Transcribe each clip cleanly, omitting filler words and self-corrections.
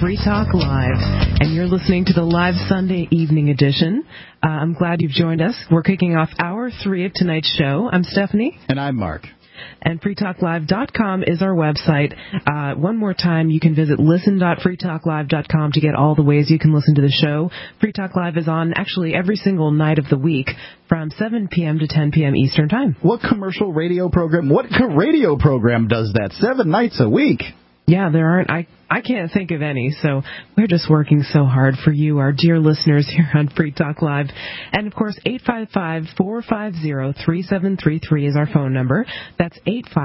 Free Talk Live, and you're listening to the live Sunday evening edition. I'm glad you've joined us. We're kicking off Hour 3 of tonight's show. I'm Stephanie. And I'm Mark. And freetalklive.com is our website. One more time, you can visit listen.freetalklive.com to get all the ways you can listen to the show. Free Talk Live is on actually every single night of the week from 7 p.m. to 10 p.m. Eastern Time. What radio program does that 7 nights a week? Yeah, there aren't. I can't think of any, so we're just working so hard for you, our dear listeners here on Free Talk Live. And, of course, 855-450-3733 is our phone number. That's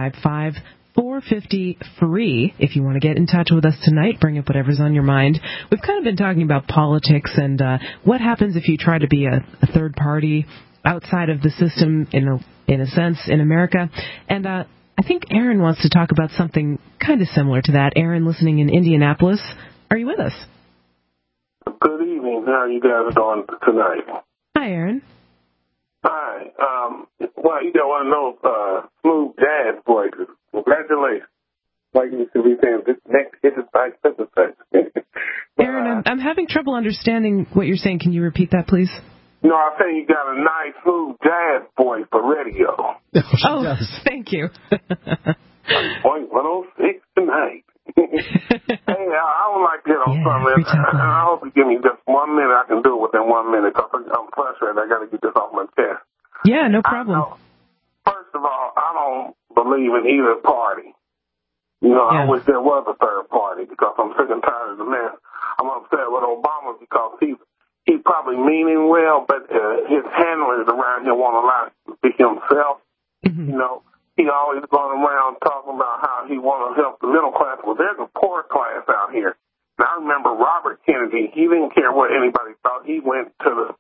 855-450-FREE. If you want to get in touch with us tonight, bring up whatever's on your mind. We've kind of been talking about politics and what happens if you try to be a third party outside of the system, in a sense, in America. And I think Aaron wants to talk about something kind of similar to that. Aaron, listening in Indianapolis, are you with us? Good evening. How are you guys doing tonight? Hi, Aaron. Hi. Well, you don't want to know smooth jazz voices. Congratulations. Like you should be saying, this next hit is like such a such. Aaron, I'm having trouble understanding what you're saying. Can you repeat that, please? No, I'm saying you got a nice, smooth jazz voice for radio. Oh, thank you. Point 106 tonight. Hey, I would like to get on something. I hope you give me just 1 minute. I can do it within 1 minute because I'm frustrated. I got to get this off my chest. Yeah, no problem. First of all, I don't believe in either party. You know, I wish there was a third party because I'm sick and tired of the mess. I'm upset with Obama because he's probably meaning well, but his handlers around here won't allow him to be himself. Mm-hmm. You know, he always going around talking about how he want to help the middle class. Well, there's a poor class out here. Now, I remember Robert Kennedy. He didn't care what anybody thought. He went to the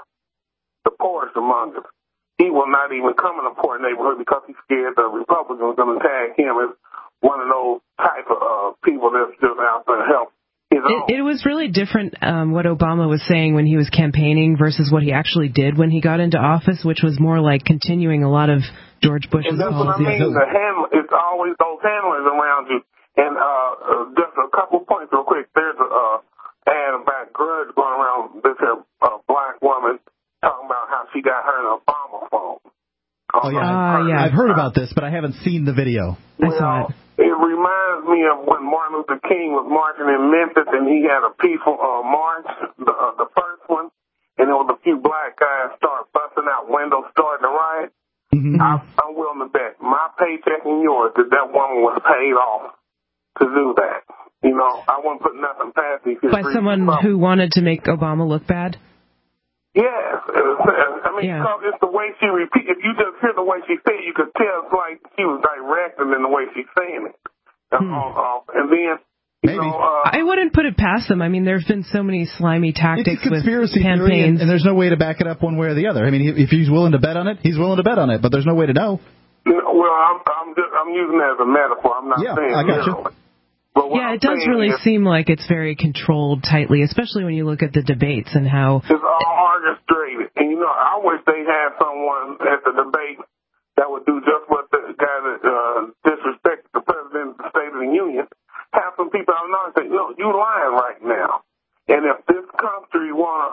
poorest among us. He will not even come in a poor neighborhood because he's scared the Republicans are going to tag him as one of those type of people that's just out there to help. It was really different what Obama was saying when he was campaigning versus what he actually did when he got into office, which was more like continuing a lot of George Bush's policies. And that's what I mean. It's always those handlers around you. And just a couple points real quick. There's an ad about grudge going around this black woman talking about how she got her an Obama phone. Yeah. I've heard about this, but I haven't seen the video. Well, it reminds me of when Martin Luther King was marching in Memphis, and he had a peaceful march, the first one, and there was a few black guys start busting out windows, starting to riot. Mm-hmm. I'm willing to bet my paycheck and yours that woman was paid off to do that. You know, I wouldn't put nothing past these. By someone who wanted to make Obama look bad? Yes. I mean, because it's the way she repeats. If you just hear the way she said it, you could tell it's like she was directing in the way she's saying it. And then, you know... I wouldn't put it past them. I mean, there have been so many slimy tactics with campaigns. And there's no way to back it up one way or the other. I mean, if he's willing to bet on it, he's willing to bet on it, but there's no way to know. Well, I'm using it as a metaphor. I'm not saying I got you. Yeah, it does really seem like it's very controlled tightly, especially when you look at the debates and how... It's all orchestrated. And, you know, I wish they had someone at the debate that would do just what the guy that disrespected the President of the State of the Union. Have some people out and say, no, you lying right now. And if this country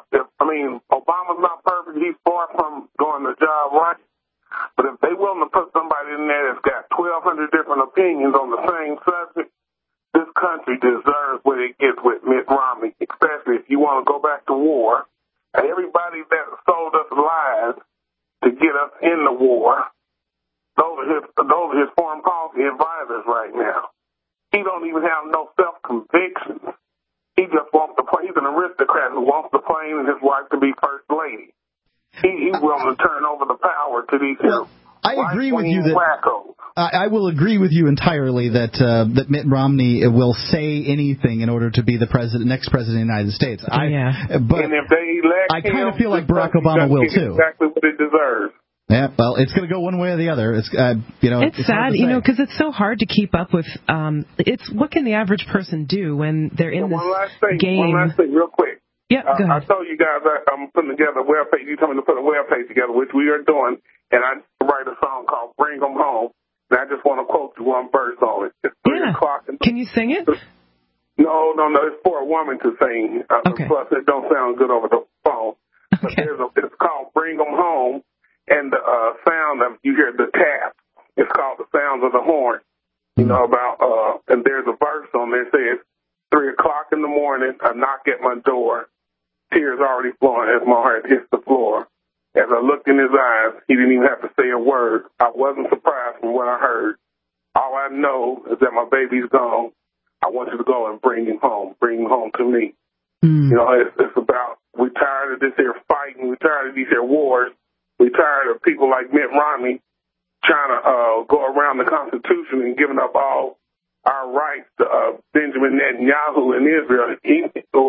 Obama's not perfect. He's far from doing the job right. But if they willing to put somebody in there that's got 1,200 different opinions on the same subject, this country deserves what it gets with Mitt Romney, especially if you want to go back to war. Everybody that sold us lies to get us in the war, those are his foreign policy advisors right now. He don't even have no self-conviction. He just wants the plane. He's an aristocrat who wants the plane and his wife to be first lady. He's willing to turn over the power to these I agree with you that wackos. I will agree with you entirely that Mitt Romney will say anything in order to be the next president of the United States. But and if they elect I kind of feel like Barack Obama will too. Exactly what it deserves. Yeah, well, it's going to go one way or the other. It's it's sad, because it's so hard to keep up with. It's what can the average person do when they're in this game? One last thing, real quick. Yeah, go ahead. I told you guys I'm putting together a web page. You told me to put a web page together, which we are doing, and I write a song called "Bring 'Em Home." And I just want to quote you one verse on it. It's 3 o'clock. Can you sing it? No, it's for a woman to sing. Okay. Plus, it don't sound good over the phone. But Okay. it's called Bring 'Em Home, and the sound of, you hear the tap. It's called The Sounds of the Horn. You know, about, and there's a verse on there that says, 3 o'clock in the morning, a knock at my door. Tears already flowing as my heart hits the floor. As I looked in his eyes, he didn't even have to say a word. I wasn't surprised from what I heard. All I know is that my baby's gone. I want you to go and bring him home to me. You know, it's about, we're tired of this here fighting. We're tired of these here wars. We're tired of people like Mitt Romney trying to go around the Constitution and giving up all our rights to Benjamin Netanyahu in Israel. He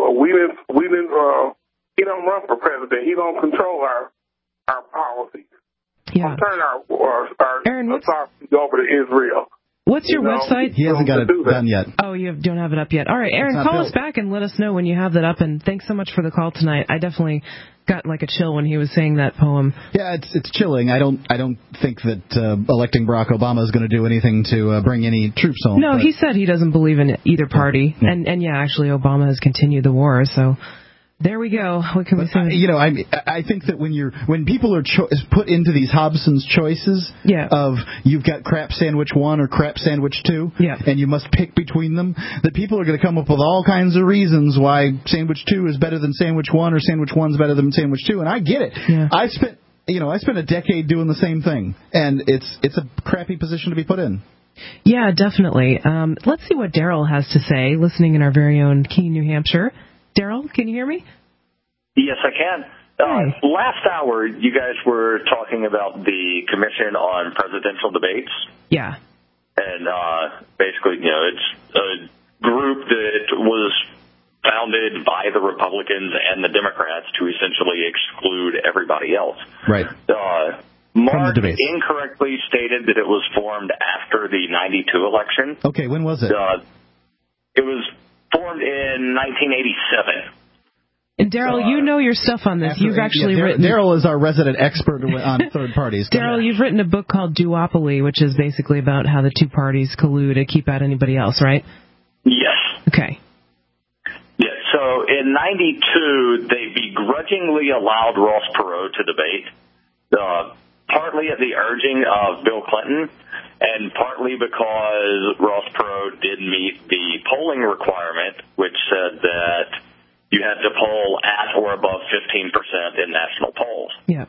don't run for president. He don't control our policies. Yeah. Turn our Aaron, authority over to Israel. What's your website? He hasn't got it done yet. Oh, you don't have it up yet. All right, Aaron, call us back and let us know when you have that up. And thanks so much for the call tonight. I definitely got like a chill when he was saying that poem. Yeah, it's chilling. I don't think that electing Barack Obama is going to do anything to bring any troops home. No, he said he doesn't believe in either party. Yeah. And yeah, actually, Obama has continued the war. So there we go. What can we say? I think that when people are put into these Hobson's choices of you've got crap sandwich 1 or crap sandwich 2, and you must pick between them, that people are going to come up with all kinds of reasons why sandwich 2 is better than sandwich 1 or sandwich 1 is better than sandwich 2, and I get it. Yeah. I spent a decade doing the same thing, and it's a crappy position to be put in. Yeah, definitely. Let's see what Daryl has to say, listening in our very own Keene, New Hampshire. Daryl, can you hear me? Yes, I can. Last hour, you guys were talking about the Commission on Presidential Debates. Yeah. And basically, it's a group that was founded by the Republicans and the Democrats to essentially exclude everybody else. Right. Mark incorrectly stated that it was formed after the 92 election. Okay, when was it? It was formed in 1987. And Daryl, you know your stuff on this. You've actually written... Daryl is our resident expert on third parties. Daryl, you've written a book called Duopoly, which is basically about how the two parties collude to keep out anybody else, right? Yes. Okay. Yeah, so in 92, they begrudgingly allowed Ross Perot to debate, partly at the urging of Bill Clinton, and partly because Ross Perot did meet the polling requirement, which said that you had to poll at or above 15% in national polls. Yeah.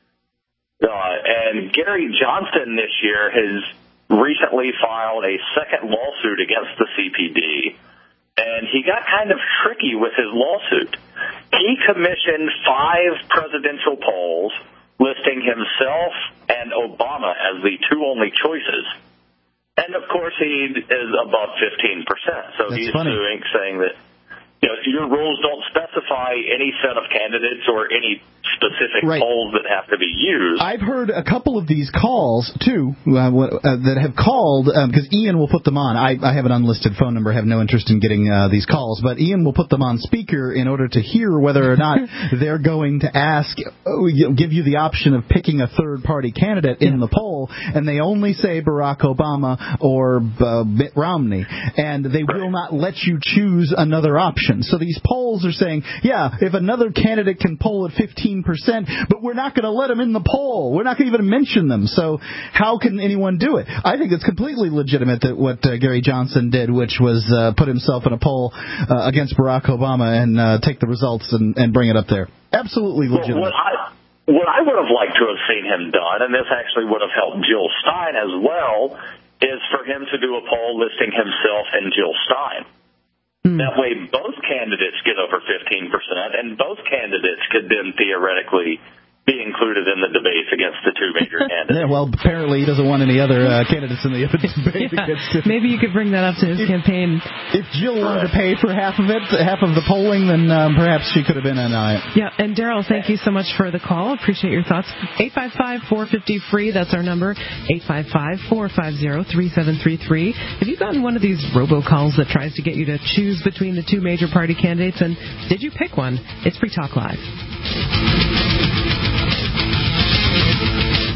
And Gary Johnson this year has recently filed a second lawsuit against the CPD, and he got kind of tricky with his lawsuit. He commissioned 5 presidential polls listing himself and Obama as the two only choices. And, of course, he is above 15%. So That's he's funny. suing, saying that your rules don't specify any set of candidates or any specific polls that have to be used. I've heard a couple of these calls, too, that have called, because Ian will put them on. I have an unlisted phone number, have no interest in getting these calls, but Ian will put them on speaker in order to hear whether or not they're going to give you the option of picking a third-party candidate in the poll, and they only say Barack Obama or Mitt Romney, and they will not let you choose another option. So these polls are saying, if another candidate can poll at 15%, but we're not going to let them in the poll. We're not going to even mention them. So how can anyone do it? I think it's completely legitimate that what Gary Johnson did, which was put himself in a poll against Barack Obama and take the results and bring it up there. Absolutely legitimate. What I would have liked to have seen him done, and this actually would have helped Jill Stein as well, is for him to do a poll listing himself and Jill Stein. That way both candidates get over 15%, and both candidates could then theoretically be included in the debates against the two major candidates. Yeah, well, apparently he doesn't want any other candidates in the other debate. Maybe you could bring that up to his campaign. If Jill wanted to pay for half of the polling, then perhaps she could have been on it. Yeah, and Daryl, thank you so much for the call. Appreciate your thoughts. 855-450-FREE, that's our number, 855-450-3733. Have you gotten one of these robocalls that tries to get you to choose between the two major party candidates, and did you pick one? It's Free Talk Live.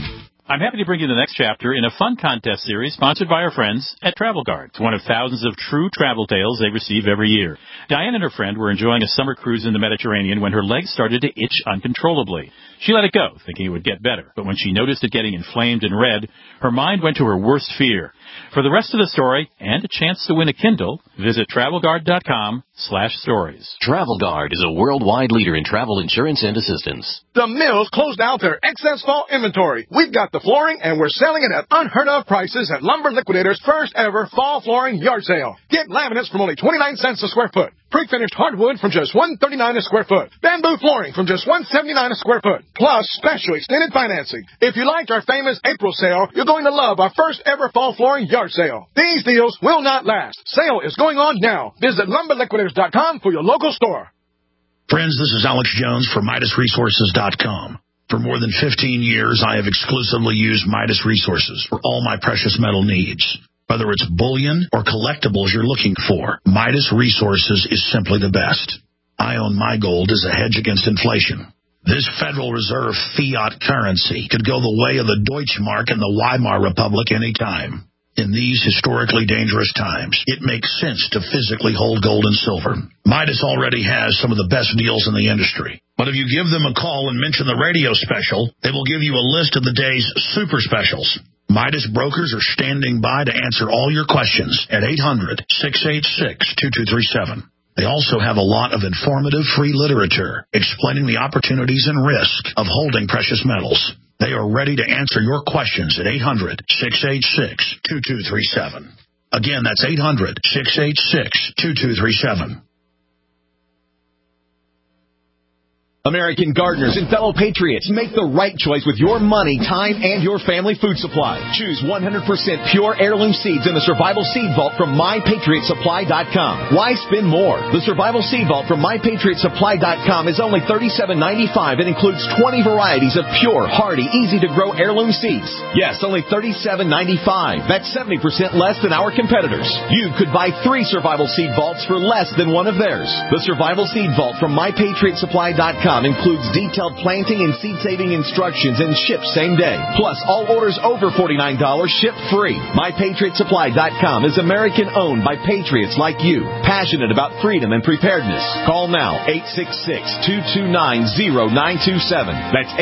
I'm happy to bring you the next chapter in a fun contest series sponsored by our friends at Travel Guard. It's one of thousands of true travel tales they receive every year. Diane and her friend were enjoying a summer cruise in the Mediterranean when her legs started to itch uncontrollably. She let it go, thinking it would get better. But when she noticed it getting inflamed and red, her mind went to her worst fear. For the rest of the story and a chance to win a Kindle, visit TravelGuard.com/stories. Travel Guard is a worldwide leader in travel insurance and assistance. The Mills closed out their excess fall inventory. We've got the flooring, and we're selling it at unheard of prices at Lumber Liquidator's first ever fall flooring yard sale. Get laminates from only 29 cents a square foot. Pre-finished hardwood from just $139 a square foot. Bamboo flooring from just $179 a square foot. Plus special extended financing. If you liked our famous April sale, you're going to love our first ever fall flooring yard sale. These deals will not last. Sale is going on now. Visit LumberLiquidators.com for your local store. Friends, this is Alex Jones for MidasResources.com. For more than 15 years, I have exclusively used Midas Resources for all my precious metal needs. Whether it's bullion or collectibles you're looking for, Midas Resources is simply the best. I own my gold as a hedge against inflation. This Federal Reserve fiat currency could go the way of the Deutschmark and the Weimar Republic any time. In these historically dangerous times, it makes sense to physically hold gold and silver. Midas already has some of the best deals in the industry. But if you give them a call and mention the radio special, they will give you a list of the day's super specials. Midas brokers are standing by to answer all your questions at 800-686-2237. They also have a lot of informative free literature explaining the opportunities and risk of holding precious metals. They are ready to answer your questions at 800-686-2237. Again, that's 800-686-2237. American gardeners and fellow patriots, make the right choice with your money, time, and your family food supply. Choose 100% pure heirloom seeds in the Survival Seed Vault from MyPatriotSupply.com. Why spend more? The Survival Seed Vault from MyPatriotSupply.com is only $37.95 and includes 20 varieties of pure, hardy, easy-to-grow heirloom seeds. Yes, only $37.95. That's 70% less than our competitors. You could buy 3 Survival Seed Vaults for less than one of theirs. The Survival Seed Vault from MyPatriotSupply.com includes detailed planting and seed-saving instructions and ships same day. Plus, all orders over $49 ship free. MyPatriotSupply.com is American-owned by patriots like you, passionate about freedom and preparedness. Call now, 866-229-0927. That's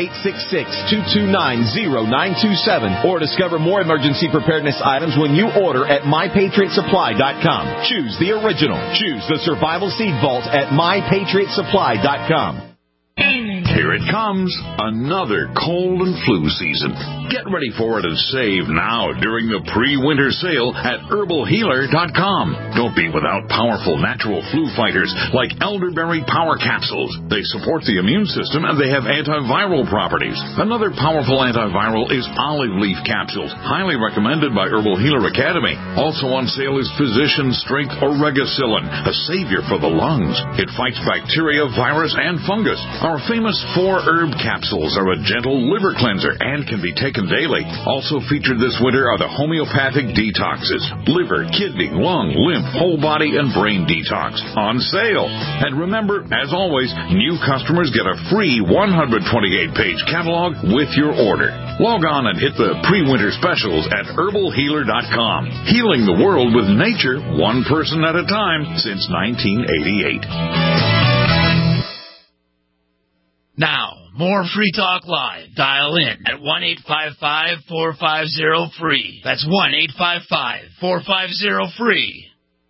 866-229-0927. Or discover more emergency preparedness items when you order at MyPatriotSupply.com. Choose the original. Choose the Survival Seed Vault at MyPatriotSupply.com. Here it comes, another cold and flu season. Get ready for it and save now during the pre-winter sale at HerbalHealer.com. Don't be without powerful natural flu fighters like elderberry power capsules. They support the immune system and they have antiviral properties. Another powerful antiviral is olive leaf capsules, highly recommended by Herbal Healer Academy. Also on sale is Physician Strength Oregacillin, a savior for the lungs. It fights bacteria, virus, and fungus. Our famous 4-herb capsules are a gentle liver cleanser and can be taken daily. Also featured this winter are the homeopathic detoxes, liver, kidney, lung, lymph, whole body, and brain detox on sale. And remember, as always, new customers get a free 128-page catalog with your order. Log on and hit the pre-winter specials at HerbalHealer.com. Healing the world with nature, one person at a time since 1988. Now, more Free Talk Live. Dial in at 1-855-450-FREE. That's 1-855-450-FREE.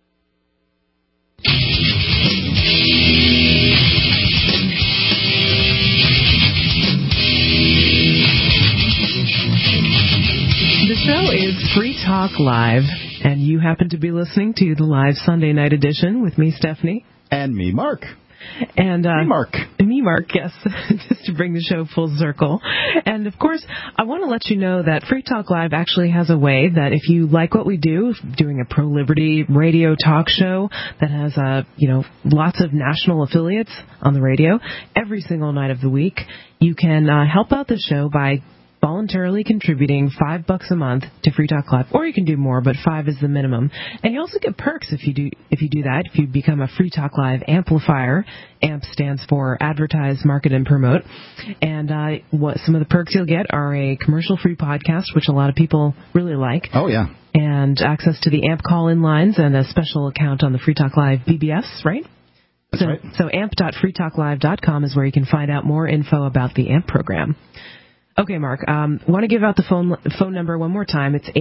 The show is Free Talk Live, and you happen to be listening to the live Sunday night edition with me, Stephanie. And me, Mark. And Mark, yes, just to bring the show full circle. And of course, I want to let you know that Free Talk Live actually has a way that if you like what we do, doing a pro-liberty radio talk show that has lots of national affiliates on the radio every single night of the week, you can help out the show by voluntarily contributing $5 a month to Free Talk Live, or you can do more, but $5 is the minimum. And you also get perks if you do that. If you become a Free Talk Live amplifier, AMP stands for Advertise, Market, and Promote. And what some of the perks you'll get are a commercial-free podcast, which a lot of people really like. Oh yeah. And access to the AMP call-in lines and a special account on the Free Talk Live BBS, right? That's right. So amp.freetalklive.com is where you can find out more info about the AMP program. Okay, Mark, want to give out the phone number one more time. It's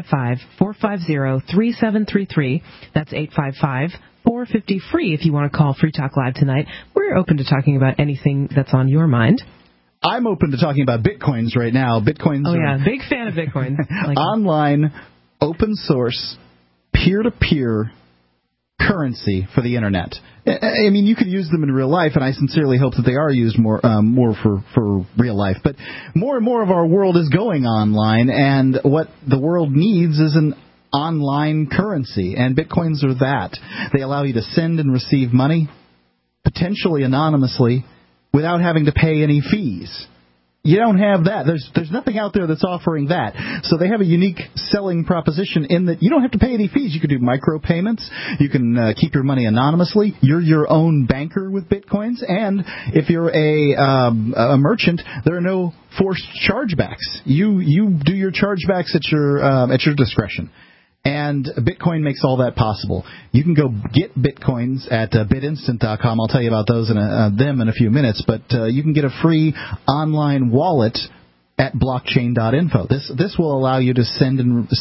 855-450-3733. That's 855-450-FREE if you want to call Free Talk Live tonight. We're open to talking about anything that's on your mind. I'm open to talking about Bitcoins right now. Bitcoins are big fan of Bitcoin. Online, open source, peer-to-peer currency for the Internet. I mean, you could use them in real life, and I sincerely hope that they are used more for real life. But more and more of our world is going online, and what the world needs is an online currency, and Bitcoins are that. They allow you to send and receive money, potentially anonymously, without having to pay any fees. You don't have that. There's nothing out there that's offering that. So they have a unique selling proposition in that you don't have to pay any fees. You can do micropayments. You can keep your money anonymously. You're your own banker with Bitcoins. And if you're a merchant, there are no forced chargebacks. You do your chargebacks at your discretion. And Bitcoin makes all that possible. You can go get Bitcoins at BitInstant.com. I'll tell you about those them in a few minutes. But you can get a free online wallet at blockchain.info. This will allow you to send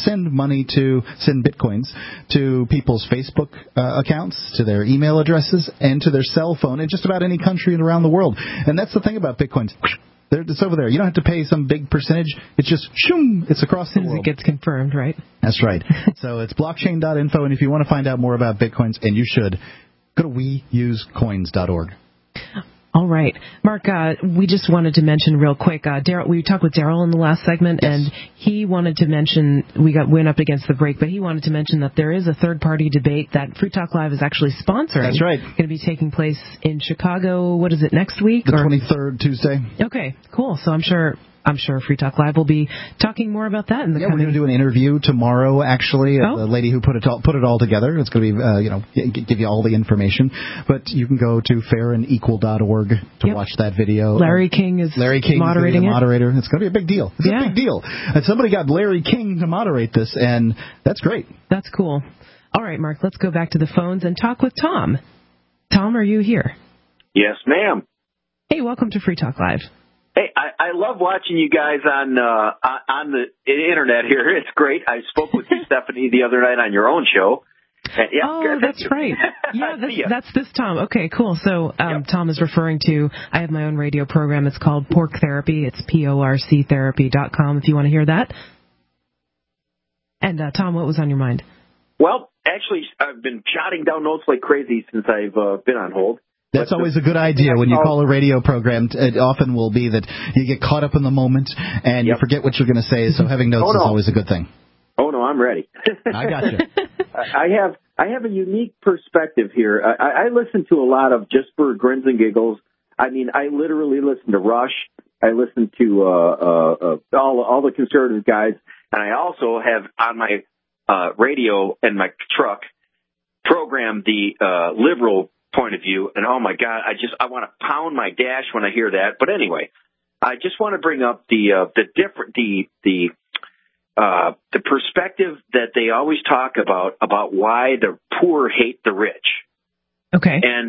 Bitcoins to people's Facebook accounts, to their email addresses, and to their cell phone in just about any country around the world. And that's the thing about Bitcoins. It's over there. You don't have to pay some big percentage. It's just, shoom, it's across the world. It gets confirmed, right? That's right. So it's blockchain.info, and if you want to find out more about Bitcoins, and you should, go to weusecoins.org. All right. Mark, we just wanted to mention real quick, we talked with Daryl in the last segment, yes. And he wanted to mention, went up against the break, but he wanted to mention that there is a third-party debate that Free Talk Live is actually sponsoring. That's right. Going to be taking place in Chicago, what is it, next week? The 23rd, Tuesday. Okay, cool. So I'm sure Free Talk Live will be talking more about that in the coming... we're going to do an interview tomorrow, actually, the lady who put it all together. It's going to be, give you all the information. But you can go to fairandequal.org to watch that video. Larry King is moderating it. Moderator. It's going to be a big deal. It's a big deal. And somebody got Larry King to moderate this, and that's great. That's cool. All right, Mark, let's go back to the phones and talk with Tom. Tom, are you here? Yes, ma'am. Hey, welcome to Free Talk Live. Hey, I love watching you guys on the internet here. It's great. I spoke with you, Stephanie, the other night on your own show. And, that's right. Yeah, that's this Tom. Okay, cool. So Tom is referring to, I have my own radio program. It's called Pork Therapy. It's porctherapy.com if you want to hear that. And Tom, what was on your mind? Well, actually, I've been jotting down notes like crazy since I've been on hold. That's always a good idea. When you call a radio program, it often will be that you get caught up in the moment and you forget what you're going to say, so having notes is always a good thing. Oh, no, I'm ready. I got you. I have a unique perspective here. I listen to a lot of, just for grins and giggles, I mean, I literally listen to Rush. I listen to all the conservative guys, and I also have on my radio in my truck program the liberal point of view, and oh my God, I want to pound my dash when I hear that. But anyway, I just want to bring up the perspective that they always talk about why the poor hate the rich. Okay. And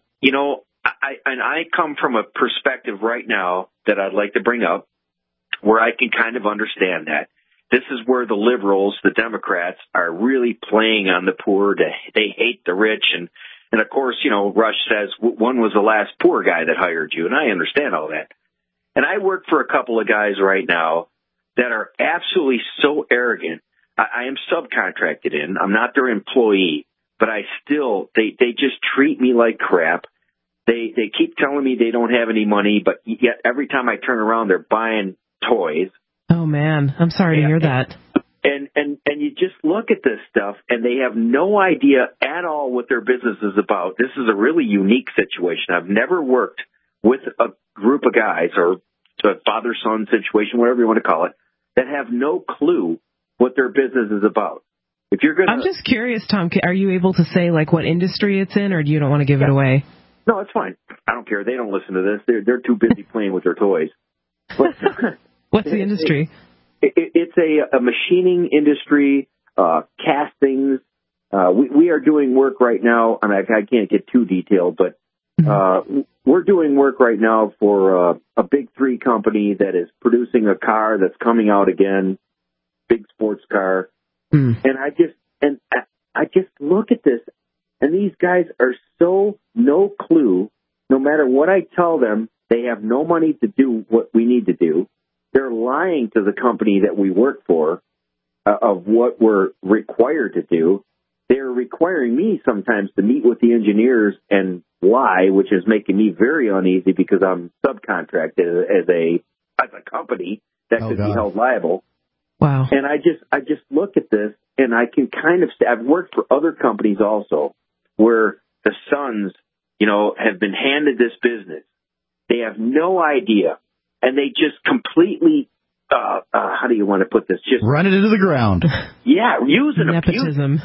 I come from a perspective right now that I'd like to bring up where I can kind of understand that. This is where the liberals, the Democrats, are really playing on the poor. They hate the rich. And of course, Rush says one was the last poor guy that hired you. And I understand all that. And I work for a couple of guys right now that are absolutely so arrogant. I am subcontracted in. I'm not their employee, but they just treat me like crap. They keep telling me they don't have any money, but yet every time I turn around, they're buying toys. Oh man, I'm sorry to hear that. And you just look at this stuff, and they have no idea at all what their business is about. This is a really unique situation. I've never worked with a group of guys or a father-son situation, whatever you want to call it, that have no clue what their business is about. If you're gonna, I'm just curious, Tom, are you able to say like what industry it's in, or do you don't want to give it away? No, it's fine. I don't care. They don't listen to this. They're too busy playing with their toys. But, what's the industry? It's a machining industry, castings. We are doing work right now. I mean, I can't get too detailed, but we're doing work right now for a big 3 company that is producing a car that's coming out again, big sports car. And I just look at this, and these guys are so no clue. No matter what I tell them, they have no money to do what we need to do. They're lying to the company that we work for of what we're required to do. They're requiring me sometimes to meet with the engineers and lie, which is making me very uneasy because I'm subcontracted as a company that could be held liable. Wow. And I just look at this, and I can kind of say, I've worked for other companies also where the sons, have been handed this business. They have no idea, and they just completely, how do you want to put this? Just run it into the ground. Yeah, use and nepotism.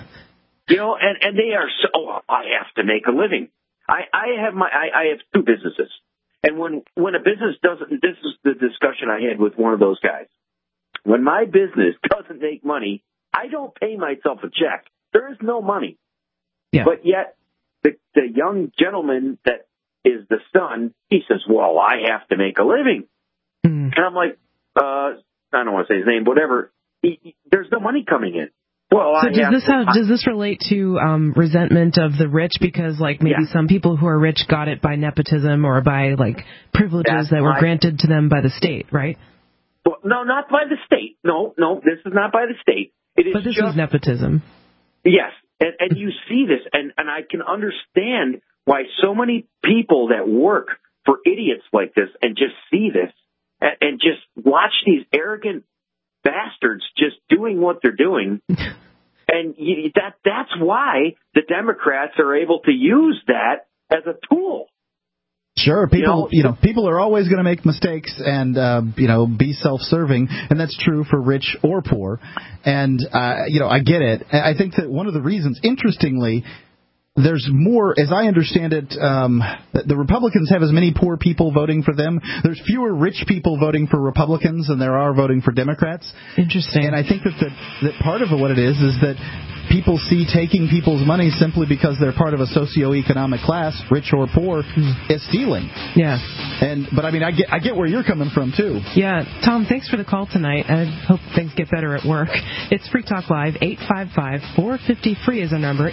And they are so, I have to make a living. I have 2 businesses. And when a business doesn't, this is the discussion I had with one of those guys. When my business doesn't make money, I don't pay myself a check. There is no money. Yeah. But yet, the young gentleman that is the son, he says, well, I have to make a living. And I'm like, I don't want to say his name, whatever. There's no money coming in. Well, so does this relate to resentment of the rich? Because maybe some people who are rich got it by nepotism or by privileges that were granted to them by the state, right? Well, no, not by the state. No, this is not by the state. But this is nepotism. Yes, and you see this, and I can understand why so many people that work for idiots like this and just see this and just watch these arrogant bastards just doing what they're doing. And that's why the Democrats are able to use that as a tool. Sure, people are always going to make mistakes and, be self-serving, and that's true for rich or poor. And, I get it. I think that one of the reasons, interestingly, there's more, as I understand it, the Republicans have as many poor people voting for them. There's fewer rich people voting for Republicans than there are voting for Democrats. Interesting. And I think that part of what it is that people see taking people's money simply because they're part of a socioeconomic class, rich or poor, as stealing. Yeah. But I mean, I get where you're coming from too. Yeah, Tom, thanks for the call tonight. I hope things get better at work. It's Free Talk Live. 855-450-FREE is our number.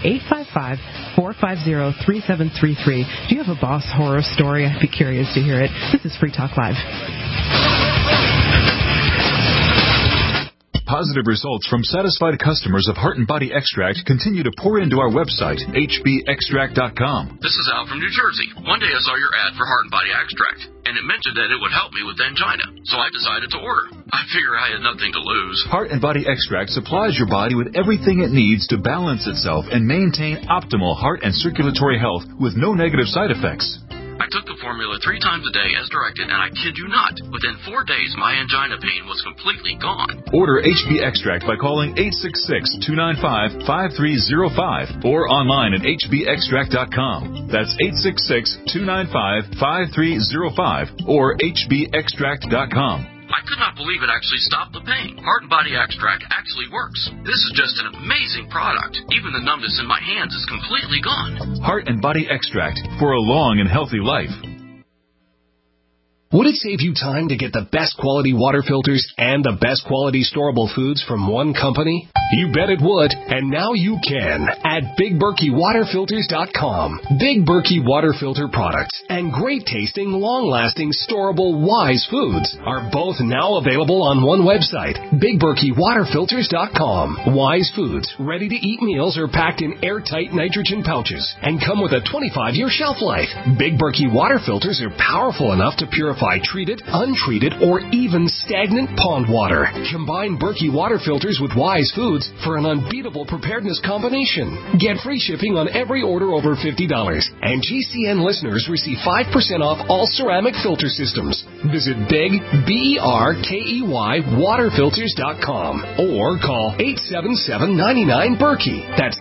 855-450-3733. Do you have a boss horror story? I'd be curious to hear it. This is Free Talk Live. Positive results from satisfied customers of Heart and Body Extract continue to pour into our website, hbextract.com. This is Al from New Jersey. One day I saw your ad for Heart and Body Extract, and it mentioned that it would help me with angina, so I decided to order. I figure I had nothing to lose. Heart and Body Extract supplies your body with everything it needs to balance itself and maintain optimal heart and circulatory health with no negative side effects. I took the formula 3 times a day as directed, and I kid you not, within 4 days, my angina pain was completely gone. Order HB Extract by calling 866-295-5305 or online at hbextract.com. That's 866-295-5305 or hbextract.com. I could not believe it actually stopped the pain. Heart and Body Extract actually works. This is just an amazing product. Even the numbness in my hands is completely gone. Heart and Body Extract for a long and healthy life. Would it save you time to get the best quality water filters and the best quality storable foods from one company? You bet it would, and now you can at BigBerkeyWaterFilters.com. Big Berkey Water Filter products and great tasting, long-lasting, storable Wise foods are both now available on one website, BigBerkeyWaterFilters.com. Wise foods, ready-to-eat meals are packed in airtight nitrogen pouches and come with a 25-year shelf life. Big Berkey Water Filters are powerful enough to purify treated, untreated, or even stagnant pond water. Combine Berkey water filters with Wise Foods for an unbeatable preparedness combination. Get free shipping on every order over $50. And GCN listeners receive 5% off all ceramic filter systems. Visit BERKEY waterfilters.com or call 877-99-BERKEY. That's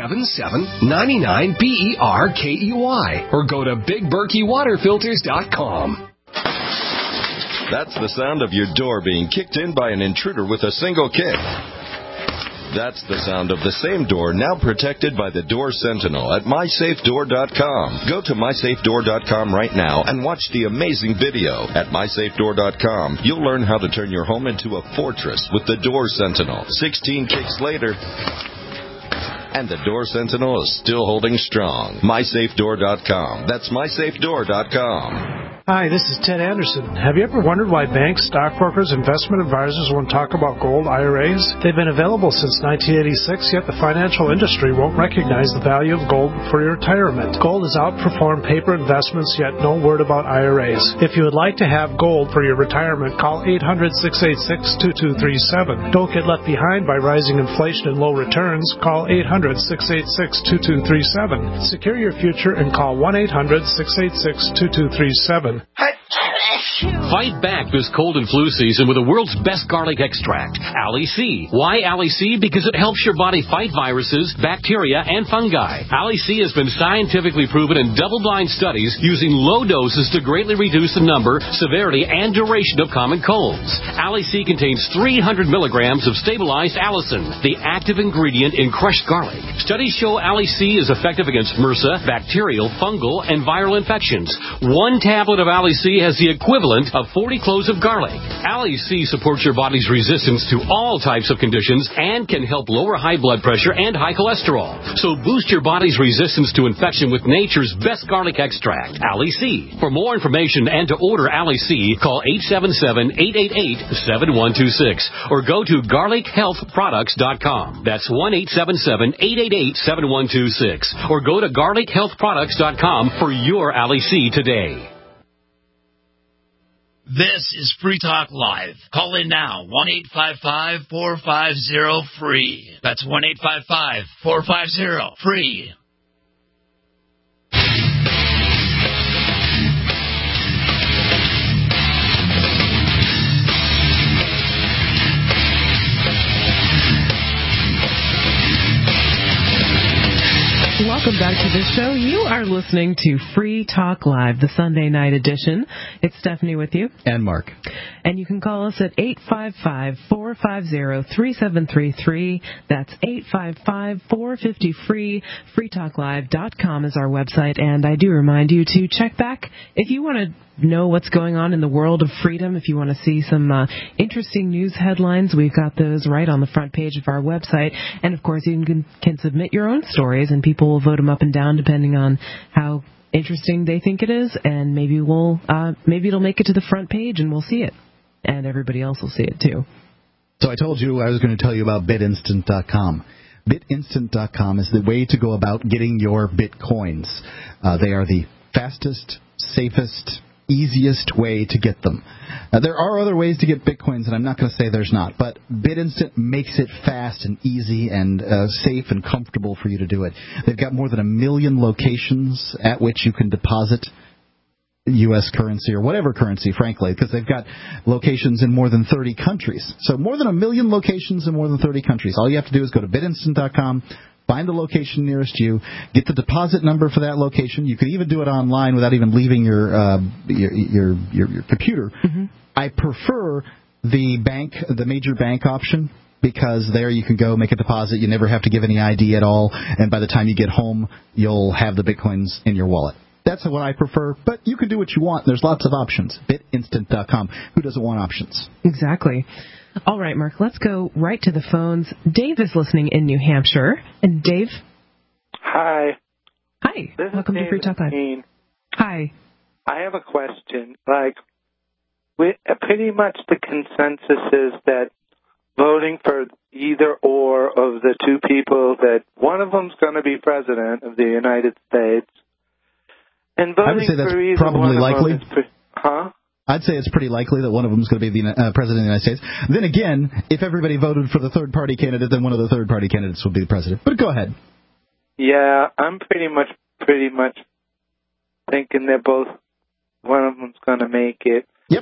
877-99-BERKEY. Or go to BigBerkeyWaterFilters.com. That's the sound of your door being kicked in by an intruder with a single kick. That's the sound of the same door now protected by the Door Sentinel at MySafeDoor.com. Go to MySafeDoor.com right now and watch the amazing video. At MySafeDoor.com, you'll learn how to turn your home into a fortress with the Door Sentinel. 16 kicks later, and the Door Sentinel is still holding strong. MySafeDoor.com. That's MySafeDoor.com. Hi, this is Ted Anderson. Have you ever wondered why banks, stockbrokers, investment advisors won't talk about gold IRAs? They've been available since 1986, yet the financial industry won't recognize the value of gold for your retirement. Gold has outperformed paper investments, yet no word about IRAs. If you would like to have gold for your retirement, call 800-686-2237. Don't get left behind by rising inflation and low returns. Call 800-686-2237. Secure your future and call 1-800-686-2237. Fight back this cold and flu season with the world's best garlic extract, Ali C. Why Ali C? Because it helps your body fight viruses, bacteria, and fungi. Ali C has been scientifically proven in double-blind studies using low doses to greatly reduce the number, severity, and duration of common colds. Ali C contains 300 milligrams of stabilized allicin, the active ingredient in crushed garlic. Studies show Ali C is effective against MRSA, bacterial, fungal, and viral infections. One tablet of Ali C has the equivalent of 40 cloves of garlic. Ali C supports your body's resistance to all types of conditions and can help lower high blood pressure and high cholesterol. So boost your body's resistance to infection with nature's best garlic extract, Ali C. For more information and to order Ali C, call 877-888-7126 or go to garlichealthproducts.com. That's 1-877-888-7126 or go to garlichealthproducts.com for your Ali C today. This is Free Talk Live. Call in now, 1-855-450-FREE. That's 1-855-450-FREE. Welcome back to the show. You are listening to Free Talk Live, the Sunday night edition. It's Stephanie with you. And Mark. And you can call us at 855-450-3733. That's 855-450-FREE. FreeTalkLive.com is our website. And I do remind you to check back if you want to know what's going on in the world of freedom. If you want to see some interesting news headlines, we've got those right on the front page of our website. And, of course, you can submit your own stories, and people will vote them up and down depending on how interesting they think it is. And maybe it'll make it to the front page, and we'll see it. And everybody else will see it, too. So I told you I was going to tell you about BitInstant.com. BitInstant.com is the way to go about getting your Bitcoins. They are the fastest, safest, easiest way to get them. There are other ways to get Bitcoins, and I'm not going to say there's not, but BitInstant makes it fast and easy and safe and comfortable for you to do it. They've got more than 1 million locations at which you can deposit U.S. currency or whatever currency, frankly, because they've got locations in more than 30 countries. So more than 1 million locations in more than 30 countries. All you have to do is go to BitInstant.com, find the location nearest you, get the deposit number for that location. You could even do it online without even leaving your computer. Mm-hmm. I prefer the major bank option, because there you can go make a deposit. You never have to give any ID at all, and by the time you get home, you'll have the Bitcoins in your wallet. That's what I prefer, but you can do what you want. There's lots of options. BitInstant.com. Who doesn't want options? Exactly. All right, Mark, let's go right to the phones. Dave is listening in New Hampshire. And Dave? Hi. Hi. Welcome to Free Talk Live. Hi. I have a question. Pretty much the consensus is that voting for either or of the two people, that one of them's going to be president of the United States, and voting I would say that's for either probably one likely. Of them is I'd say it's pretty likely that one of them is going to be the president of the United States. Then again, if everybody voted for the third-party candidate, then one of the third-party candidates will be the president. But go ahead. Yeah, I'm pretty much thinking they're both. One of them's going to make it. Yep.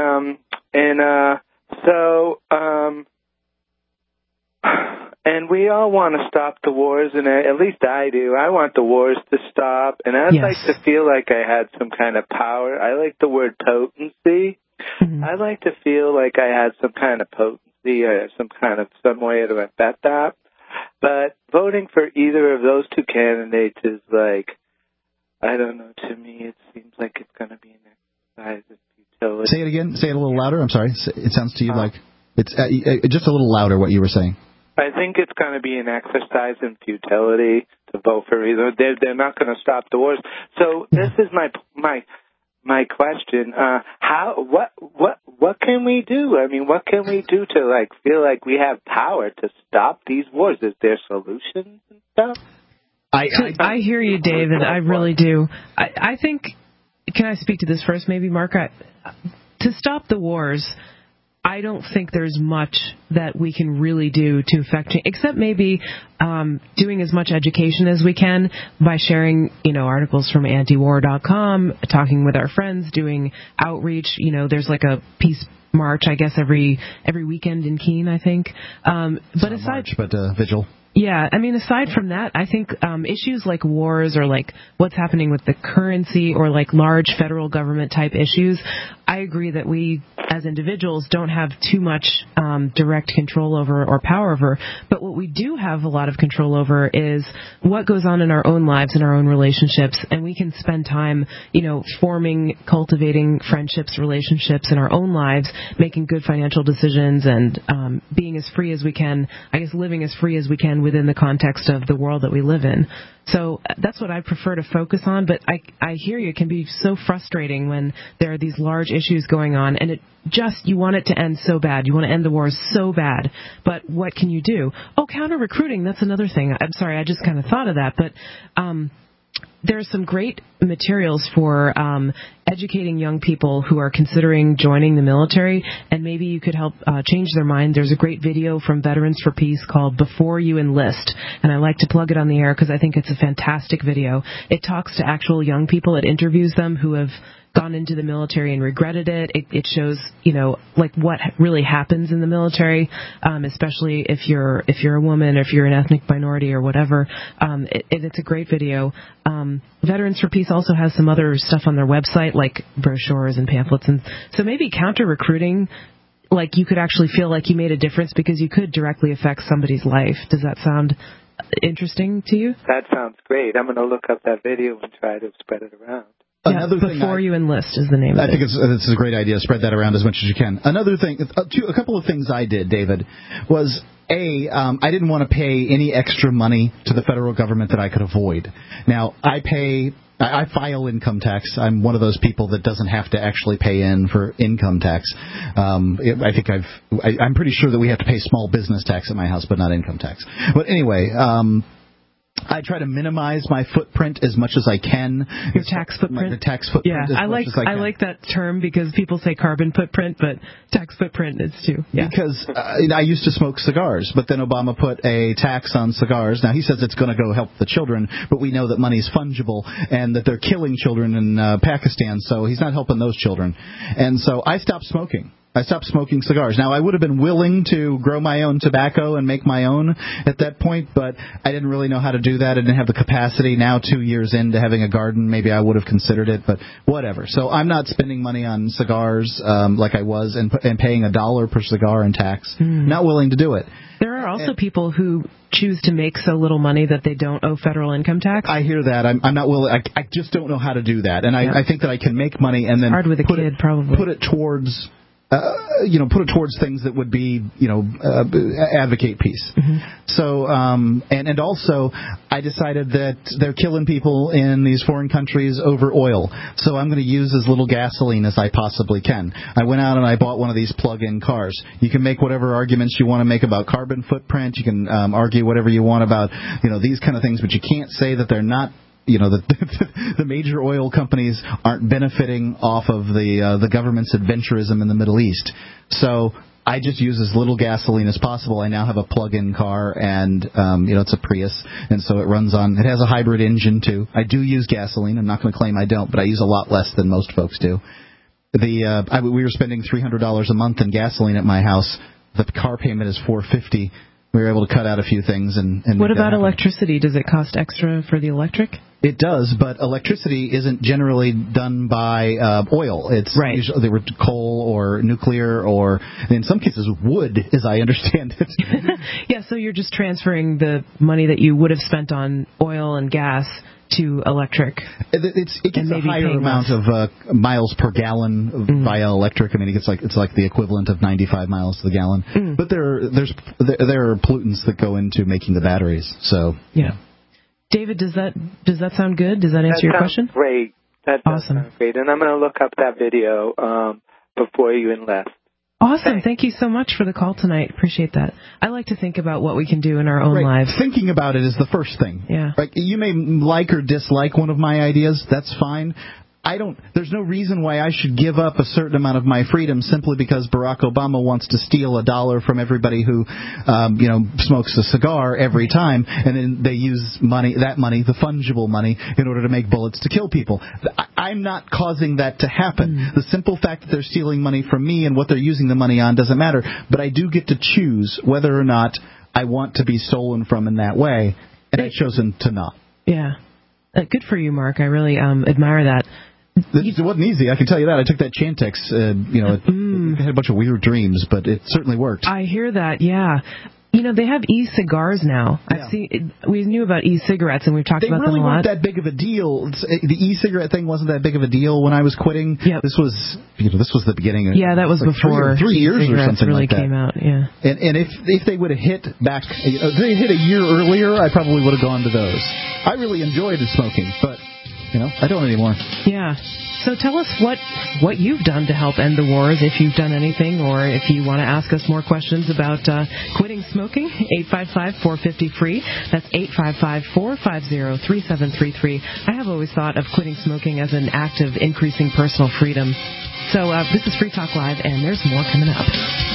And we all want to stop the wars, and at least I do. I want the wars to stop, and I'd like to feel like I had some kind of power. I like the word potency. Mm-hmm. I'd like to feel like I had some kind of potency or some way to affect that. But voting for either of those two candidates is like, I don't know, to me it seems like it's going to be an exercise of futility. Say it again. Say it a little louder. I'm sorry. It sounds to you like it's just a little louder what you were saying. I think it's going to be an exercise in futility to vote for either. They're not going to stop the wars. So this is my question. What can we do? I mean, what can we do to feel like we have power to stop these wars? Is there solutions and stuff? I hear you, David. I really do. I think. Can I speak to this first, maybe, Mark? To stop the wars, I don't think there's much that we can really do to affect it, except maybe doing as much education as we can by sharing, articles from antiwar.com, talking with our friends, doing outreach. There's like a peace march, I guess, every weekend in Keene, I think. But aside, vigil. Yeah, I mean, aside from that, I think issues like wars or like what's happening with the currency or like large federal government type issues, I agree that we as individuals don't have too much direct control over or power over. But what we do have a lot of control over is what goes on in our own lives and our own relationships. And we can spend time, forming, cultivating friendships, relationships in our own lives, making good financial decisions and being as free as we can, I guess living as free as we can within the context of the world that we live in. So that's what I prefer to focus on, but I hear you. It can be so frustrating when there are these large issues going on, and you want it to end so bad. You want to end the wars so bad, but what can you do? Oh, counter-recruiting, that's another thing. I'm sorry, I just kind of thought of that, but there's some great materials for educating young people who are considering joining the military, and maybe you could help change their mind. There's a great video from Veterans for Peace called Before You Enlist, and I like to plug it on the air because I think it's a fantastic video. It talks to actual young people. It interviews them who have gone into the military and regretted it. It shows, like what really happens in the military, especially if you're a woman or if you're an ethnic minority or whatever. It's a great video. Veterans for Peace also has some other stuff on their website, like brochures and pamphlets. And so maybe counter-recruiting, like you could actually feel like you made a difference because you could directly affect somebody's life. Does that sound interesting to you? That sounds great. I'm going to look up that video and try to spread it around. Before You Enlist is the name of it. I think it's a great idea. Spread that around as much as you can. Another thing, a couple of things I did, David, was I didn't want to pay any extra money to the federal government that I could avoid. Now, I file income tax. I'm one of those people that doesn't have to actually pay in for income tax. I'm pretty sure that we have to pay small business tax at my house, but not income tax. But anyway, I try to minimize my footprint as much as I can. Your tax footprint? The tax footprint. Yeah, I like that term because people say carbon footprint, but tax footprint is too. Yeah. Because I used to smoke cigars, but then Obama put a tax on cigars. Now, he says it's going to go help the children, but we know that money's fungible and that they're killing children in Pakistan, so he's not helping those children. And so I stopped smoking. I stopped smoking cigars. Now, I would have been willing to grow my own tobacco and make my own at that point, but I didn't really know how to do that. I didn't have the capacity. Now, 2 years into having a garden, maybe I would have considered it, but whatever. So I'm not spending money on cigars like I was and paying $1 per cigar in tax. Not willing to do it. There are also people who choose to make so little money that they don't owe federal income tax. I hear that. I'm not willing. I just don't know how to do that. And I think that I can make money and then hard with a kid, probably. Put it towards... put it towards things that would be, advocate peace. Mm-hmm. So, and also, I decided that they're killing people in these foreign countries over oil. So I'm going to use as little gasoline as I possibly can. I went out and I bought one of these plug-in cars. You can make whatever arguments you want to make about carbon footprint. You can argue whatever you want about, these kind of things, but you can't say that they're not the major oil companies aren't benefiting off of the government's adventurism in the Middle East. So I just use as little gasoline as possible. I now have a plug-in car, and it's a Prius, and so it has a hybrid engine too. I do use gasoline. I'm not going to claim I don't, but I use a lot less than most folks do. We were spending $300 a month in gasoline at my house. The car payment is $450. We were able to cut out a few things. And what about electricity? Does it cost extra for the electric? It does, but electricity isn't generally done by oil. It's usually they were coal or nuclear or, in some cases, wood, as I understand it. Yeah, so you're just transferring the money that you would have spent on oil and gas to electric. It gets a higher amount of miles per gallon via electric. I mean, it's like the equivalent of 95 miles to the gallon. But there are pollutants that go into making the batteries. So yeah. David, does that sound good? Does that answer your question? Great. That does sound great. And I'm going to look up that video before you enlist. Awesome. Thanks. Thank you so much for the call tonight. Appreciate that. I like to think about what we can do in our own lives. Thinking about it is the first thing. Yeah. Like, you may like or dislike one of my ideas. That's fine. There's no reason why I should give up a certain amount of my freedom simply because Barack Obama wants to steal $1 from everybody who, smokes a cigar every time, and then they use the fungible money, in order to make bullets to kill people. I'm not causing that to happen. The simple fact that they're stealing money from me and what they're using the money on doesn't matter, but I do get to choose whether or not I want to be stolen from in that way, and I've chosen to not. Yeah. Good for you, Mark. I really admire that. It wasn't easy, I can tell you that. I took that Chantix, I had a bunch of weird dreams, but it certainly worked. I hear that, yeah. They have e-cigars now. Yeah. We knew about e-cigarettes, and we've talked about them a lot. They really weren't that big of a deal. The e-cigarette thing wasn't that big of a deal when I was quitting. Yep. This was the beginning. Yeah, that was before 3 years or something really like that. came out. Yeah. And if they would have hit back, if they hit a year earlier, I probably would have gone to those. I really enjoyed smoking, but I don't anymore. Yeah. So tell us what you've done to help end the wars, if you've done anything, or if you want to ask us more questions about quitting smoking. 855-450-FREE. That's 855-450-3733. I have always thought of quitting smoking as an act of increasing personal freedom. So this is Free Talk Live, and there's more coming up.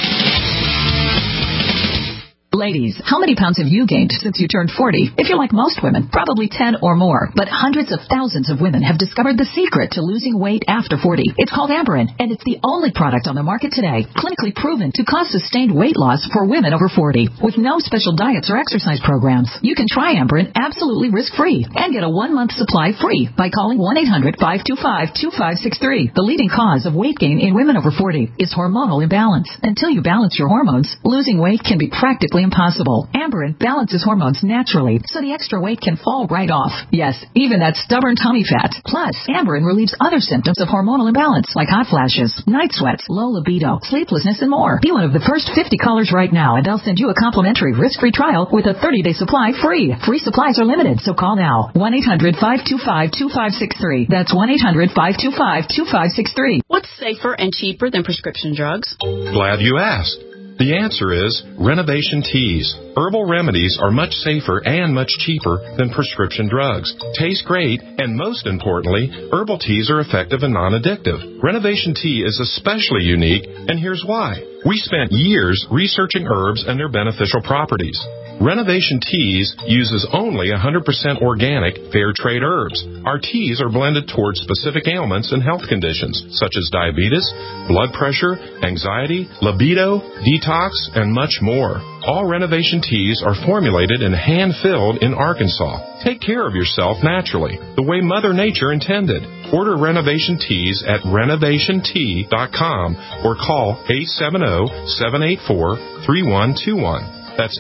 Ladies, how many pounds have you gained since you turned 40? If you're like most women, probably 10 or more. But hundreds of thousands of women have discovered the secret to losing weight after 40. It's called Amberen, and it's the only product on the market today clinically proven to cause sustained weight loss for women over 40. With no special diets or exercise programs, you can try Amberen absolutely risk-free and get a 1-month supply free by calling 1-800-525-2563. The leading cause of weight gain in women over 40 is hormonal imbalance. Until you balance your hormones, losing weight can be practically impossible. Amberen balances hormones naturally, so the extra weight can fall right off. Yes, even that stubborn tummy fat. Plus, Amberen relieves other symptoms of hormonal imbalance, like hot flashes, night sweats, low libido, sleeplessness, and more. Be one of the first 50 callers right now, and they'll send you a complimentary risk-free trial with a 30-day supply free. Free supplies are limited, so call now. 1-800-525-2563. That's 1-800-525-2563. What's safer and cheaper than prescription drugs? Glad you asked. The answer is Renovation Teas. Herbal remedies are much safer and much cheaper than prescription drugs. Taste great, and most importantly, herbal teas are effective and non-addictive. Renovation Tea is especially unique, and here's why. We spent years researching herbs and their beneficial properties. Renovation Teas uses only 100% organic, fair trade herbs. Our teas are blended towards specific ailments and health conditions, such as diabetes, blood pressure, anxiety, libido, detox, and much more. All Renovation Teas are formulated and hand-filled in Arkansas. Take care of yourself naturally, the way Mother Nature intended. Order Renovation Teas at renovationtea.com or call 870-784-3121. That's